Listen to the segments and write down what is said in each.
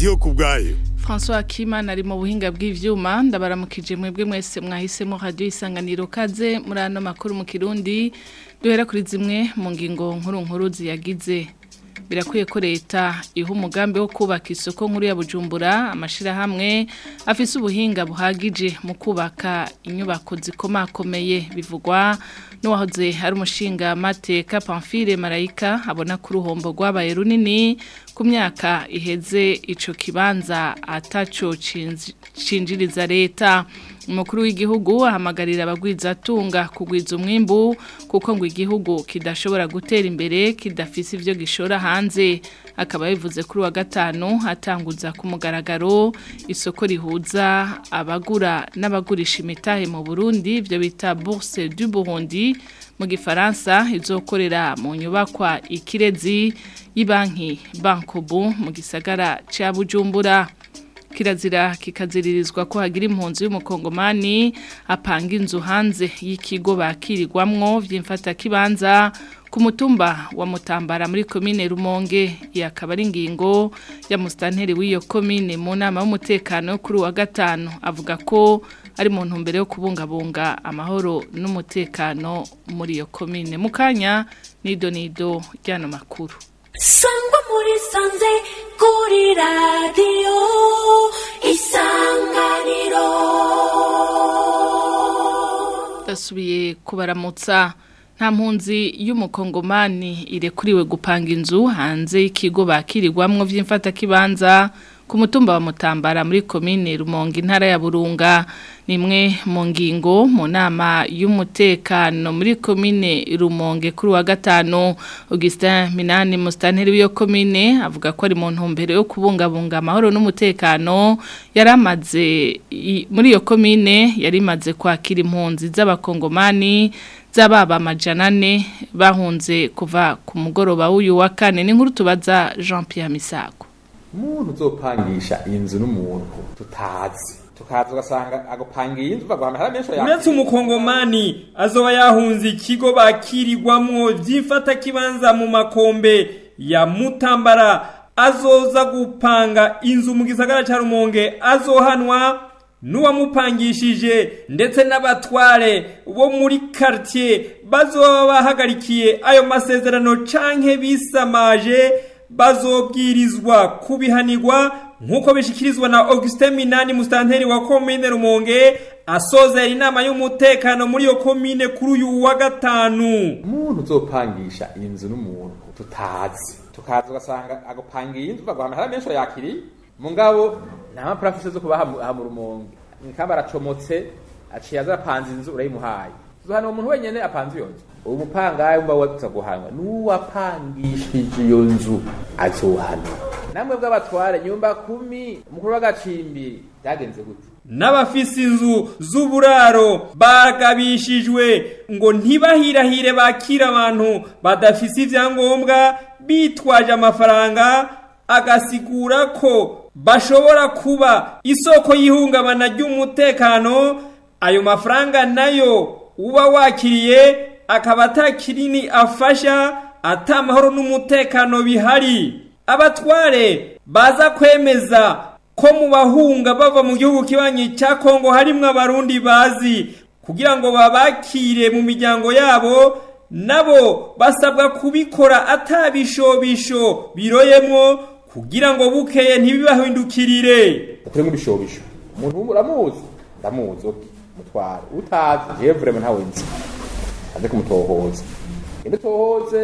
Radio kubgayo. François Kimana ari mu buhinga bw'ivyuma ndabaramukije mwebwe mwese mwahisemo radio isanganiro kaze muri ano makuru mu Kirundi duhera kuri zimwe mu ngingo nkuru ziyagize. Birakwiye ko leta iha umugambi wo kubaka isoko nkuru ya Bujumbura amashirahamwe afise ubuhinga buhagije mu kubaka inyubako zikomakomeye bivugwa n'uwahoze ari umushinga mateka Pamphile Marayika abona ku ruhombo rwabaye runini ku myaka iheze ico kibanza ataco cinjiriza leta. Umukuru w'igihugu ahamagarira abagwizatunga kugwiza umwimbu kuko ngo igihugu kidashobora gutera imbere kidafise ivyo gishora hanze. Akaba bivuze kuri wa gatanu atanguza ku mugaragaro isoko rihuza abagura n'abagurisha imitahe mu Burundi byo bita Bourse du Burundi mu gifaransa izokorera mu nyubakwa Ikirezi y'ibanki Bankobu mu gisagara ca Bujumbura. Kirazira kikaziririzwa ko hagira impunzi y'umukongomani apanga inzu hanze y'ikigo bakirirwamwo vy'imfata kibanza ku mutumba wa Mutambara muri komine Rumonge. Yakaba ari ingingo ya mustanteri w'iyo komine mu nama y'umutekano kuri wa gatanu avuga ko ari mu ntumbero yo kubungabunga amahoro n'umutekano muri iyo komine. Mukanya nido ryano makuru. Sangwa muri sanze kuri radio isanganiro. Dasubiye kubaramutsa. Nta mpunzi y'umukongomani irekuriwe gupanga inzu hanze y'ikigo bakirirwamwo vy'imfata kibanza ku mutumba wa Mutambara muri komine Rumonge intara ya Burunga. Nimwe mu ngingo mu nama y'umutekano muri komine Rumonge kuri wa gatanu. Augustin Minani mustanteri w'iyo komine avuga ko ari mu ntumbero yo kubungabunga amahoro n'umutekano yaramaze muri iyo komine yarimaze kwakira impunzi z'abakongomani z'ababa amajana 4 bahunze kuva ku mugoroba w'uyu wa kane. Ni nkuru tubaza Jean Pierre Misago. Umuntu uzopangisha inzu n'umuntu tutazi tukaza ugasanga agopangiye inzu bagwamara menshi ya uretse umukongomani azoba yahunze ikigo bakirirwamwo vy'imfata kibanza mu makombe ya Mutambara azoza gupanga inzu mu gisagara ca Rumonge azohanwa n'uwamupangishije ndetse n'abatware bo muri quartier bazoba bahagarikiye ayo masezerano canke bisamaje bazobwirizwa kubihanirwa nkuko bishikirizwa na Augustin Minani mustanteri wa komine Rumonge asoza inama y'umutekano muri yo komine kuri uyu wa gatanu. Umuntu uzopangisha inzu n'umuntu tutazi tukaza ugasanga agopangiye inzu bagwamara menshi yakiri mungabo nta professor zo kubaha mu Rumonge nkaba aracomotse aciye azapanze inzu urayimuhaye hano umuntu wenyene apanze iyo nzu umupangaye umba waza guhanwa n'uwapangishije iyo nzu azohanwa. Namwe bw'abatware nyumba 10 umukuru w'agacimbi byagenze gute? N'abafise inzu z'uburaro bagabishijwe ngo ntibahirahire bakira abantu badafise ivyangombwa bitwaje amafaranga agasigura ko bashobora kuba isoko y'ihungabana ry'umutekano. Ayo mafaranga nayo uba wakiriye akaba atakirini afasha atamahoro n'umutekano bihari. Abatware baza kwemeza ko mu bahunga bava mu gihugu kibanyi cya Kongo harimwe abarundi bazi kugira ngo babakire mu miryango yabo nabo basabwa kubikora atabishobisho biroyemwo kugira ngo bukeye ntibibahindukirire. Kuri mu bishobisho umuntu uramuzi ndamuzi mutwara utazi je vraiment ntawe nzi aze kumutohoza inde tohoze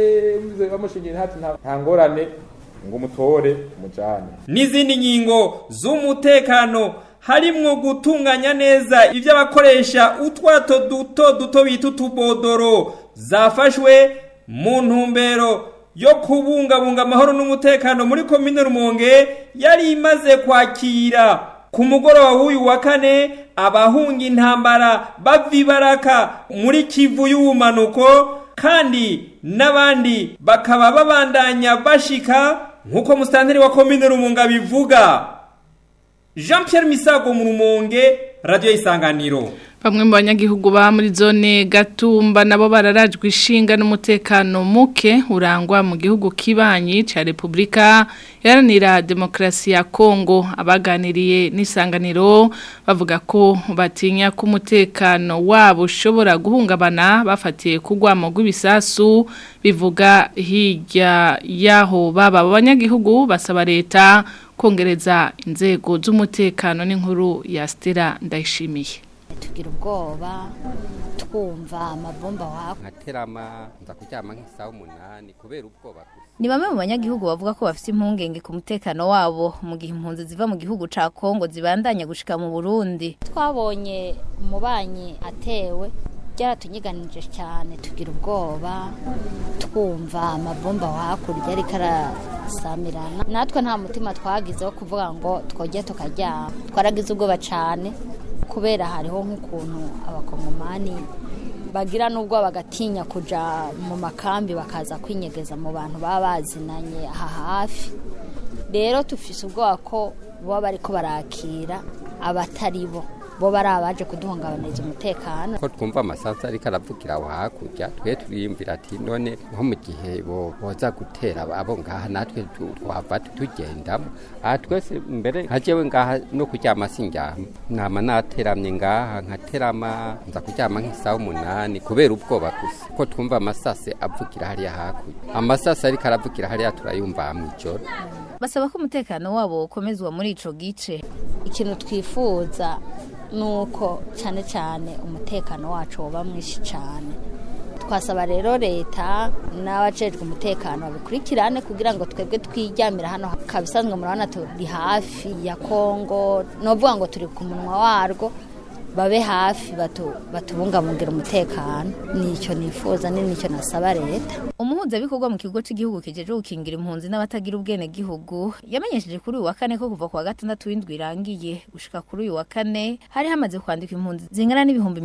uze bamushingira hati nta ngorane ngo mutore mujane. N'izindi ngingo z'umutekano harimwo gutunganya neza ivyo abakoresha utwato duto bita utubodoro zafashwe mu ntumbero yo kubungabunga amahoro n'umutekano muri komine Rumonge yari imaze kwakira ku mugoroba w'uyu wa kane abahunga intambara bavibaraka muri Kivu y'ubumanuko kandi n'abandi bakaba babandanya bashika nkuko mustanteri wa komine Rumonge bivuga. Jean Pierre Misago mu Rumonge radio Isanganiro. Bamwe mu banyagihugu ba muri zone Gatumba nabo bararajwe ishinga n'umutekano muke urangwa mu gihugu kibanyi ca Republika Iharanira Demokarasi ya Kongo. Abaganiriye n'Isanganiro bavuga ko batinya ko umutekano wabo ushobora guhungabana bafatiye kugwamo rw'ibisasu bivuga hirya yaho baba abanyagihugu basaba leta kongereza inzego z'umutekano n'inkuru ya Stella Ndayishimiye. Tugira ubwoba twumva amabomba wako nkaterama nza kuryama nk'isaha 8 kubera ubwoba. Ni bamwe mu banyagihugu bavuga ko bafite impungenge ku mutekano wabo mu gihe impunzi ziva mu gihugu ca Kongo zibandanya gushika mu Burundi. Twabonye umubanyi atewe byaratunyiganije cyane, tugira ubwoba twumva amabomba wakurya ari karasamirana. Natwe nta mutima twagize wo kuvuga ngo twojye tukaryama, twaragize ubwoba cyane kubera hariho nk'ukuntu abakongomani bagira nubwo bagatinya kuja mu makambi bakaza kwinyegeza mu bantu baba bazinanye aha hafi. Rero tufise ubwoba ko bo bariko barakira abatari bo barabaje kuduhungabaniriza umutekano. Ko twumva amasasu ariko aravugira aho hakurya twe turiyumvira ati none nko mu gihe boza gutera abo ngaha natwe twava tugendamo. Twese mbere hajewe ngaha no kuryama sindyama, nama nateramye ngaha nkaterama nza kuryama nk'isaha 8 kubera ubwoba gusa ko twumva amasase avugira hariya hakurya. Amasase ariko aravugira hariya turayumva mu ijoro. Basaba ko umutekano wabo ukomezwa muri ico gice. Ikintu twifuza nuko cyane cyane umutekano wacu woba mwishi cyane. Twasaba rero leta n'abajejwe umutekano babikurikirane kugira ngo twebwe twijyamira hano kabisanzwe murabona turi hafi ya Kongo, novuga ngo turi ku munwa warwo, babe hafi batubungabungira umutekano. Nicyo nifuza nicyo nasaba leta. Umuhuza bikorwa mu kigo cy'igihugu kijeje gukingira impunzi n'abatagira ubwene gihugu yamenyesheje kuri uyu wa kane ko kuva kwa gatandatu w'indwi irangiye gushika kuri uyu wa kane hari hamaze kwandika impunzi zingana n'ibihumbi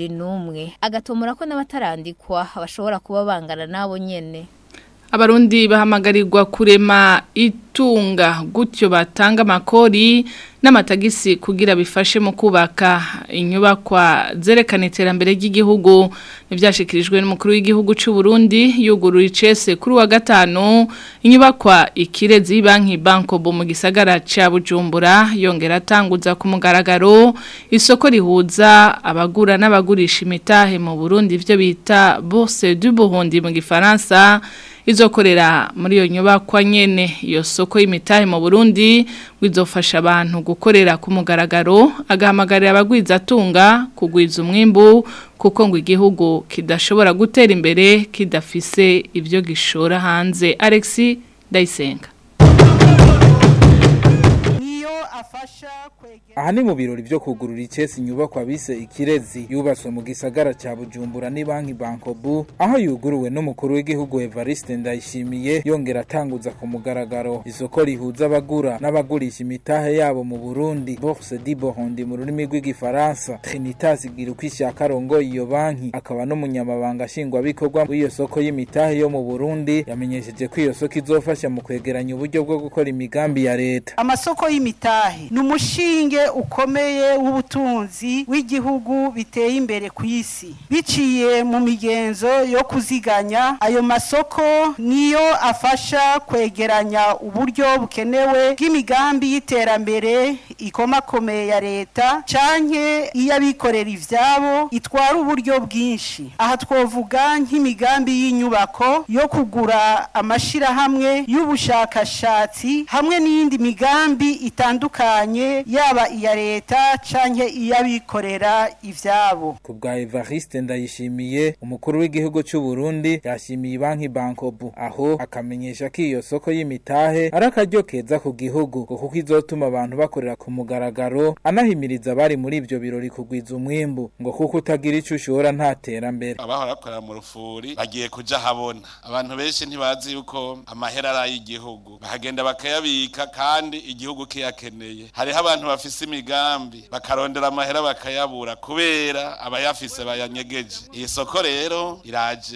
21, agatomora ko n'abatarandikwa bashobora kuba bangana nabo nyene. Abarundi bahamagarirwa kurema itunga gutyo batanga makori n'amatagisi kugira bifashe mu kubaka inyubakwa zerekana iterambere ry'igihugu. Nivyashikirijwe n'umukuru w'igihugu cy'u Burundi yugurura icese kuri wa gatanu inyubakwa Ikirezi banki Bankobo mu gisagara ca Bujumbura, yongera atanguza ku mugaragaro isoko rihuza abagura n'abagurisha imitahe mu Burundi, ivyo bita Bourse du Burundi mu Gifaransa, izokorera muri iyo nyubakwa nyene. Iyo soko y'imitahe mu Burundi wizofasha abantu gukorera ku mugaragaro, agahamagarira abagwiza atunga kugwiza umwimbu kuko ngo igihugu kidashobora gutera imbere kidafise ibyo gishora hanze. Alexis Ndayisenga. Aha ni mu birori byo kugurura icesi inyubakwa bise Ikirezi yubatswe mu gisagara ca Bujumbura ni banki Bankobu, aho yuguruwe n'umukuru w'igihugu Evariste Ndayishimiye, yongera atanguza ku mugaragaro isoko rihuza abagura n'abagurisha imitahe yabo mu Burundi, Bourse du Burundi mu rurimi rw'igifaransa. Trinitas Girukishaka rongo iyo banki akaba n'umunyamabanga nshingwa bikorwa w'iyo soko y'imitahe yo mu Burundi yamenyesheje ko iyo soko izofasha mu kwegeranya uburyo bwo gukora imigambi ya leta. Amasoko y'imitahe numushinge ukomeye w'ubutunzi w'igihugu biteye imbere ku isi biciye mu migenzo yo kuziganya. Ayo masoko niyo afasha kwegeranya uburyo bukenewe bw'imigambi y'iterambere ikomakomeye ya leta canke iyabikorera ivyabo itwara uburyo bwinshi. Aha twovuga nk'imigambi y'inyubako yo kugura amashira hamwe y'ubushakashatsi hamwe n'iyindi migambi itandukanye yaba iya leta canke iyabikorera ivyabo. Kubwa Evariste Ndayishimiye umukuru w'igihugu cy'u Burundi yashimiye banki Bankobu, aho akamenyesha ko iyo soko y'imitahe arakaryo keza ku gihugu kuko izotuma abantu bakorera ku mugaragaro, anahimiriza bari muri ibyo birori kugwiza umwimbu ngo kuko utagira ico ushora nta terambere. Abahora bakora mu rufuri bagiye kuja habona, abantu benshi ntibazi yuko amahera ari igihugu, bahagenda bakayabika kandi igihugu kiyakeneye. Hariho abantu bafise imigambi bakarondera amahera bakayabura kubera abayafise bayanyegeje. Iyi soko rero iraje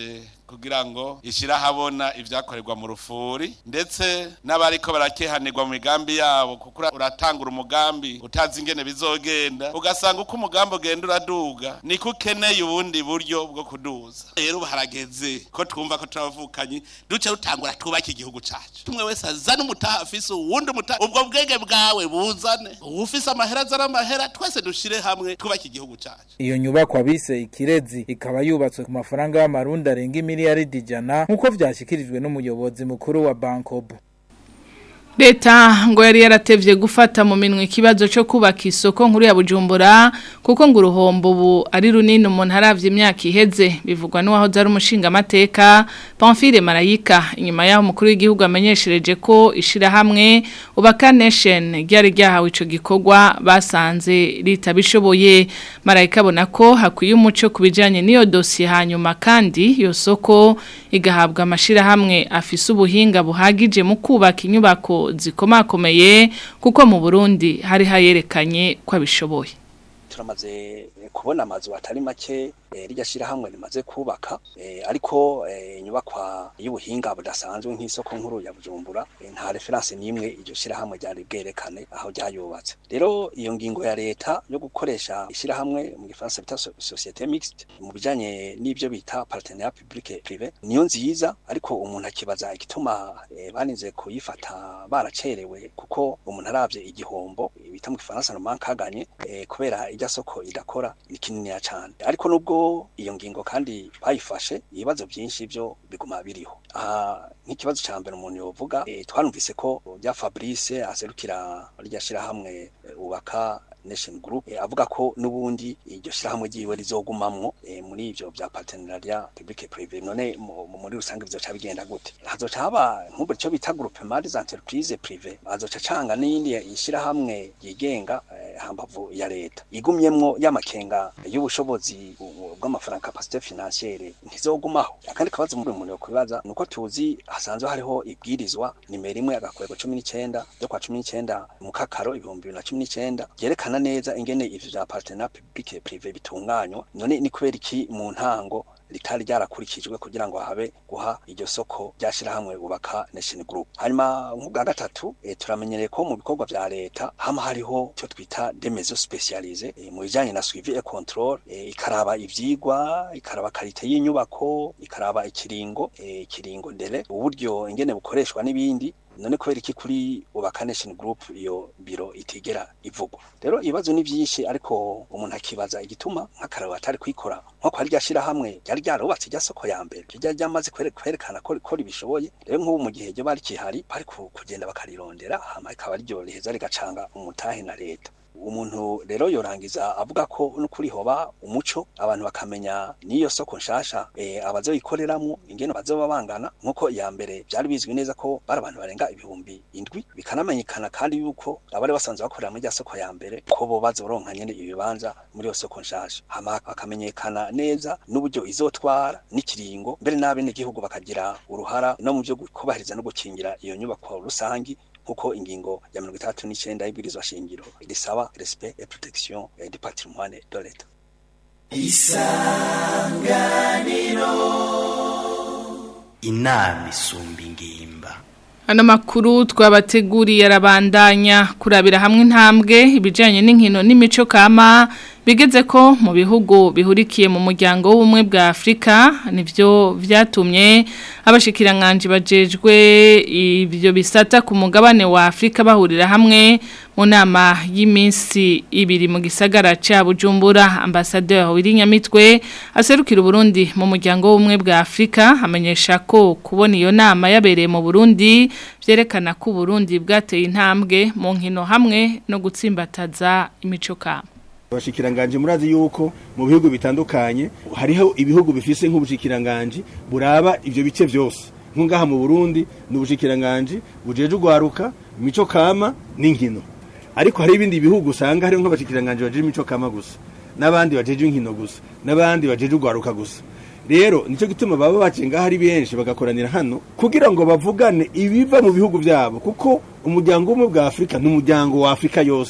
kugira ngo ishira habona ivyakorerwa mu rufuri ndetse n'abariko barakehanirwa mu migambi yabo kuko uratangura umugambi utazi ingene bizogenda ugasanga uko umugambi ugenda uraduga niko ukeneye ubundi buryo bwo kuduza rero harageze ko twumva ko turavukanyi duce rutangura twubaka igihugu cacu tumwe wese azana umutaha afise uwundi umutaha ubwo bwenge bwawe buzane ufise amahera azana amahera twese dushire hamwe twubaka igihugu cacu. Iyo nyubakwa bise Ikirezi ikaba yubatswe ku mafaranga y'amarundi arenga imiliyaridi 100 nkuko vyashikirijwe n'umuyobozi mukuru wa Bankobu. Leta ngo yari yaratevye gufata mu minwe ikibazo cyo kubaka isoko nkuru ya Bujumbura kuko ngo uruhombo ubu ari runini umuntu haravye imyaka iheze bivugwa n'uwaho zari umushinga amateka Pamphile Marayika inyuma yaho umukuru w'igihugu amenyeshereje ko ishira hamwe Ubaka Nation ryari ryahawe ico gikorwa basanze ritabishoboye. Marayika abona ko hakwiye umuco kubijanye n'iyo dossier hanyuma kandi iyo soko igahabwa amashira hamwe afise ubuhinga buhagije mu kubaka inyubako zikomakomeye kuko mu Burundi hari hayerekanye ko abishoboye. Turamaze kubona amazu atari make rijya shira hamwe rimaze kubaka ariko inyubakwa y'ubuhinga budasanzwe nk'isoko nkuru ya Bujumbura nta reference nimwe iryo shira hamwe ryari bwerekane aho ryayubatse. Rero iyo ngingo ya leta yo gukoresha ishira hamwe mu gifaransa bita société mixte mu bijanye n'ibyo bita partenariat public privé niyo nziza ariko umuntu akibaza igituma baninze kuyifata baracerewe kuko umuntu aravye igihombo bita mu gifaransa no mankaganye kubera ijya soko idakora ni kinini cyane ariko nubwo iyo ngingo kandi bayifashe ibibazo byinshi byo biguma biriho. Nk'ikibazo ca mbere umuntu yovuga twarumvise ko bya Fabrice aserukira ryashira hamwe Ubaka Nation Group avuga ko nubundi iryo shira hamwe giwe rizogumamwo muri ivyo bya partenariat public privé. None muri rusange bizoca bigenda gute? Hazoca haba nk'ubwo cyo bita groupement des entreprises privées azoca canga n'indi ishira hamwe yigenga hambavu ya leta igumyemwo y'amakenga y'ubushobozi bw'amafaranga capacité financière ntizogumaho. Akandi kabazo muri umuntu yokubaza nuko tuzi hasanzwe hariho ibwirizwa nimero 1 agakwego 19 yo kwa 19 mu kakaro 2019 yerekana neza ingene ivyo vya partenariat public privé bitunganywa. None ni kubera iki mu ntango litari ryarakurikijwe kugira ngo habe guha iryo soko ryashira hamwe Ubaka Nation Group. Hanyuma nk'ubwa gatatu turamenyereye ko mu bikorwa vya leta hama hariho cyo twita des mesures spécialisées mu bijanye na suivi et contrôle ikaraba ivyigwa ikaraba qualité y'inyubako ikaraba ikiringo ndere uburyo ingene bukoreshwa n'ibindi. None kubera iki kuri Ubaka Nation Group iyo biro itigera ivugwa? Rero ibibazo ni byinshi ariko umuntu akibaza igituma nk'akararo atari kwikora nko kwa ryashira hamwe yari ryarubatse rya soko ya mbere ryamaze kwerekana ko ribishoboye. Rero nk'ubu mu gihe ryo bari kihari bari kugenda bakarirondera hama ikaba ryo riheza rigacanga umutahe na leta. Umuntu rero yorangiza avuga ko n'ukuri hoba umuco abantu bakamenya niyo soko nshasha abazoyikoreramwo ingene bazoba bangana nkuko ya mbere byari bizwi neza ko bari abantu barenga 7,000 bikanamenyekana kandi yuko abari basanzwe bakorera muri rya soko ya mbere ko bo bazoronka nyene ibibanza muri yo soko nshasha hama akamenyekana neza n'uburyo izotwara n'ikiringo mbere n'abene igihugu bakagira uruhara no mu byo kubahiriza no gukingira iyo nyubako rusangi kuko ingingo ya 39 y'ibwirizwa shingiro risaba respect et protection du patrimoine de l'État. Isanganiro inama isumba ingimba. Ano makuru twabateguriye arabandanya kurabira hamwe intambwe ibijanye n'inkino n'imico kama bigeze ko mu bihugu bihurikiye mu muryango w'ubumwe bwa Afrika nivyo vyatumye abashikiranganje bajejwe ibyo bisata ku mugabane wa Afrika bahurira hamwe mu nama y'iminsi 2 mu gisagara ca Bujumbura. Ambassadeur Wirinyamitwe aserukira Burundi mu muryango w'ubumwe bwa Afrika amenyesha ko kubona iyo nama yabereye mu Burundi vyerekana ko Burundi bwateye intambwe mu nkino hamwe no gutsimbataza imico kama. Abashikiranganje murazi yuko mu bihugu bitandukanye hariho ibihugu bifise nk'ubushikiranganje buraba ivyo bice vyose. Nkungaha mu Burundi n'ubushikiranganje bujeje ugwaruka imico kama n'inkino. Ariko hari ibindi bihugu usanga hariho nk'abashikiranganje bajeje imico kama gusa n'abandi bajeje inkino gusa n'abandi bajeje ugwaruka gusa. Rero nico gituma baba bacenga hari benshi bagakoranira hano kugira ngo bavugane ibiva mu bihugu byabo kuko umuryango umwe bwa Afrika n'umuryango wa Afrika yose.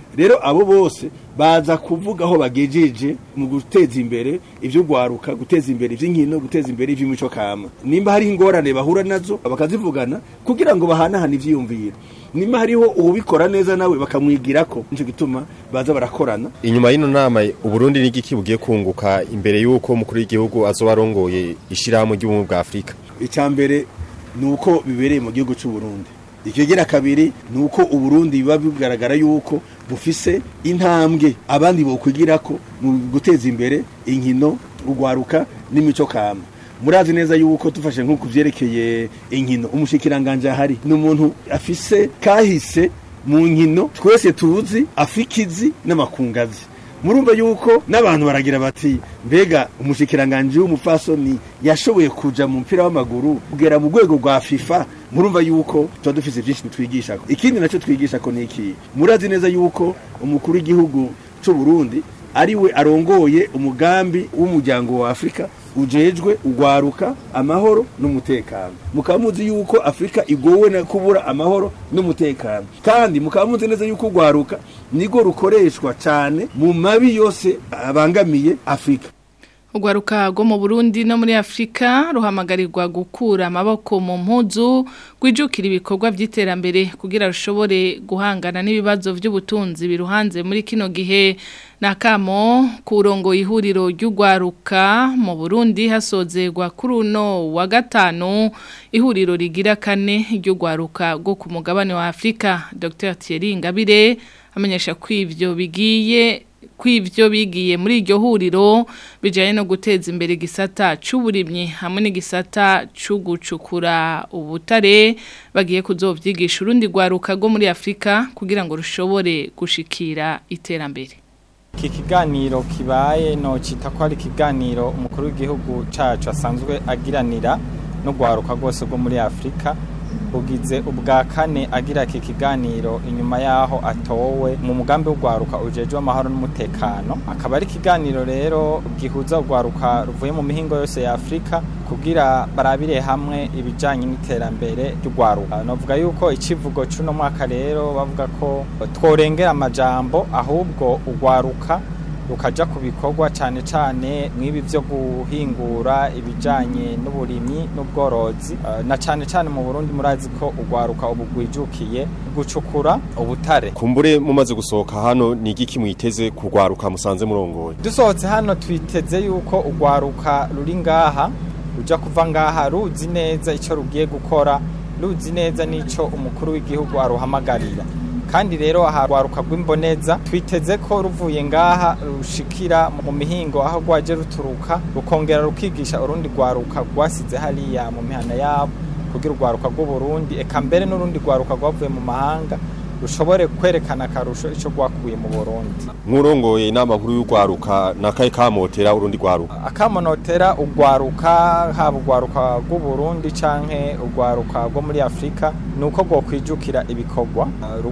rero abo bose baza kuvuga aho bagejeje mu guteza imbere ivyo gwaruka, guteza imbere ivy'inkino, guteza imbere ivy'imico kama. Nimba hari ingorane bahura nazo bakazivugana kugira ngo bahanahane ivyiyumviro. Nimba hariho ubikora neza nawe bakamwigirako, nico gituma baza barakorana. Inyuma y'ino nama Uburundi n'igiki bugiye kunguka imbere yuko umukuru w'igihugu azobarongoye ishirahamwe ry'ubumwe bwa Afrika. Icambere nuko bibereye mu gihugu cy'u Burundi. Ikigera kabiri nuko Uburundi biba bigaragara yuko bufise intambwe abandi bokwigirako mu guteza imbere inkino, ugwaruka n'imico kama. Murazi neza yuko tufashe nko kuvyerekeye inkino, umushikiranganje ahari n'umuntu afise kahise mu nkino twese tuzi, afikizi n'amakungazi. Murumva yuko n'abantu baragira bati mbega umushikiranganje w'umufasoni yashoboye kuja mu mpira w'amaguru kugera mu rwego rwa FIFA. Murumva yuko tuba dufise byinshi twigishako. Ikindi naco twigishako ni iki? Murazi neza yuko umukuru w'igihugu cy'u Burundi ari we arongoye umugambi w'umuryango wa Afrika ujejwe ugwaruka, amahoro n'umutekano. Mukamuzi yuko Afrika igowe na kubura amahoro n'umutekano, kandi mukamuzi neza yuko ugwaruka nigo rukoreshwa cyane mu mabi yose abangamiye Afrika. Ugwaruka rwo mu Burundi no muri Afrika ruhamagarirwa gukura amaboko mu mpuzu, gwijukira ibikorwa by'iterambere kugira rushobore guhangana n'ibibazo by'ubutunzi biruhanze muri kino gihe. Nakamo kurongo ihuriro ry'ugwaruka mu Burundi hasozerwa kuri uno wa gatanu ihuriro rigira kane ry'ugwaruka rwo ku mugabane wa Afrika. Dr Thierry Ngabire amenyesha kw'ivyo bigiye muri iryo huriro bijanye no guteza imbere gisata c'uburimyi hamwe n'igisata c'ugucukura ubutare bagiye kuzovyigisha urundi gwaruka rwo muri Afrika kugira ngo rushobore gushikira iterambere. Iki kiganiro kibaye no cita ko ari kiganiro umukuru w'igihugu cacu asanzwe agiranira no gwaruka rwose rwo muri Afrika. Ugize ubwa kane agira iki kiganiro inyuma yaho atowe mu mugambi w'ugwaruka ujejwe amahoro n'umutekano. Akaba ari kiganiro rero gihuza ugwaruka ruvuye mu mihingo yose ya Afrika kugira barabire hamwe ibijanye n'iterambere ry'ugwaruka. Novuga yuko icivugo cuno mwaka rero bavuga ko tworengera amajambo ahubwo ugwaruka rukaja ku bikorwa cyane cyane mwibi byo guhingura ibijanye n'uburimyi n'ubworozi na cyane cyane mu Burundi murazi ko ugwaruka ubugwijukiye gucukura ubutare. Kumbure mumaze gusohoka hano ni igiki mwiteze kugwaruka musanze murongoye? Dusohotse hano twiteze yuko ugwaruka ruri ngaha uja kuva ngaha ruzi neza ico rugiye gukora, ruzi neza nico umukuru w'igihugu aruhamagarira. Kandi rero ahagwaruka rw'imboneza twiteze ko ruvuye ngaha rushikira mu mihingo aho gwaje ruturuka rukongera rukigisha urundi gwaruka gwasize hariya mu mihana yabo kugira ugwaruka rw'u Burundi eka mbere n'urundi gwaruka gwavuye mu mahanga rushobore kwerekana karusho ico gwakuye mu Burundi. Murongoye inama nkuru y'ugwaruka nakaye kamotera urundi gwaruka? Akamonotera ugwaruka haba ugwaruka rw'u Burundi canke ugwaruka rwo muri Afrika nuko gwo kwijukira ibikorwa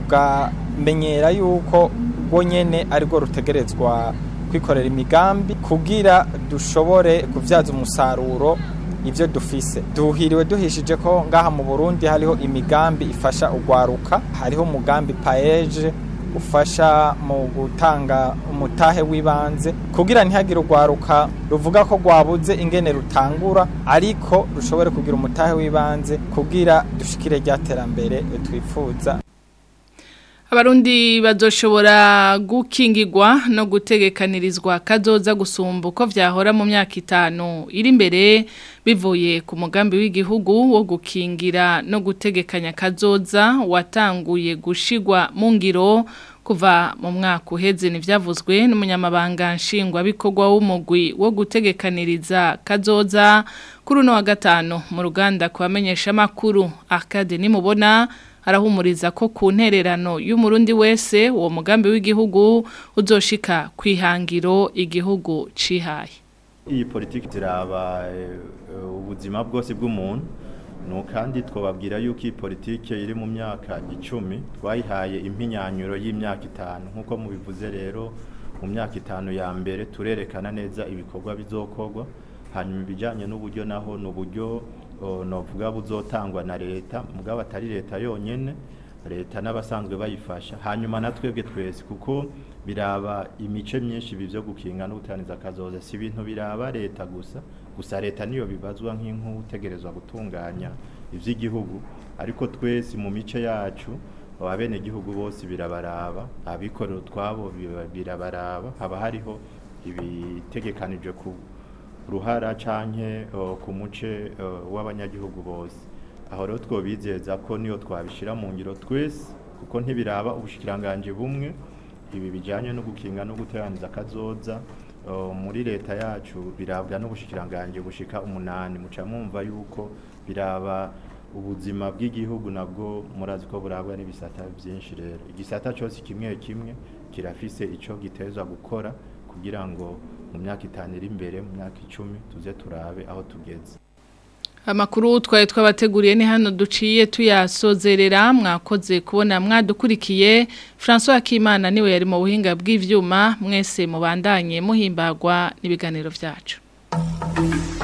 rugamenyera yuko gwo nyene ariko rutegerezwa kwikorera imigambi kugira dushobore kuvyaza umusaruro ivyo dufise. Duhiriwe duhishije ko ngaha mu Burundi hariho imigambi ifasha ugwaruka, hariho umugambi paeje ufasha mu gutanga umutahe w'ibanze kugira ntihagire ugwaruka ruvuga ko gwabuze ingene rutangura ariko rushobore kugira umutahe w'ibanze kugira dushikire ryaterambere twifuza. Abarundi bazoshobora gukingirwa no gutegekanirizwa kazoza gusumba uko vyahora mu myaka 5 iri imbere bivuye ku mugambi w'igihugu wo gukingira no gutegekanya kazoza watanguye gushigwa mu ngiro kuva mu mwaka uheze n'ivyavuzwe n'umunyamabanga nshingwa bikorwa w'umugwi wo gutegekaniriza kazoza kuri no wa gatano mu ruganda kwamenyesha makuru Arcade nimubona arahumuriza ko ku ntererano y'umurundi wese uwo mugambi w'igihugu uzoshika kwihangiro igihugu cihaye. Iyi politiki ziraba ubuzima bwose bw'umuntu no kandi twababwira yuko iyi politiki iri mu myaka 10 twayihaye impinyanyuro y'imyaka 5 nkuko mubivuze rero mu myaka 5 ya mbere turerekana neza ibikorwa bizokorwa hanyuma bijanye n'uburyo naho n'uburyo novuga buzotangwa na leta mugabo atari leta yonyene leta n'abasanzwe bayifasha hanyuma natwebwe twese kuko biraba imice myinshi bivyo gukinga no guteraniza akazoza si ibintu biraba leta gusa leta niyo bibazwa nk'inkutegerezwa gutunganya ivy'igihugu ariko twese mu mice yacu abene gihugu bose birabaraba abikorera twabo birabaraba haba hariho ibitegekanije ku ruhara canke ku muce w'abanyagihugu bose aho rero twobizeza ko niyo twabishira mu ngiro twese kuko ntibiraba ubushikiranganje bumwe ibi bijanye no gukinga no guteraniza kazoza muri leta yacu birabwa n'ubushikiranganje bushika 8 muca mwumva yuko biraba ubuzima bw'igihugu nabwo murazi ko burabwa n'ibisata byinshi rero igisata cyose kimwe kimwe kirafise ico gitezwa gukora kugira ngo mu myaka 5 iri imbere mu myaka 10 tuze turabe aho tugeze. Amakuru twaye twabateguriye ni hano duciye tuyasozerera mwakoze kubona mwadukurikiye François Kimana niwe yari mu buhinga bw'ivyuma mwese mubandanye muhimbagwa n'ibiganiro vyacu.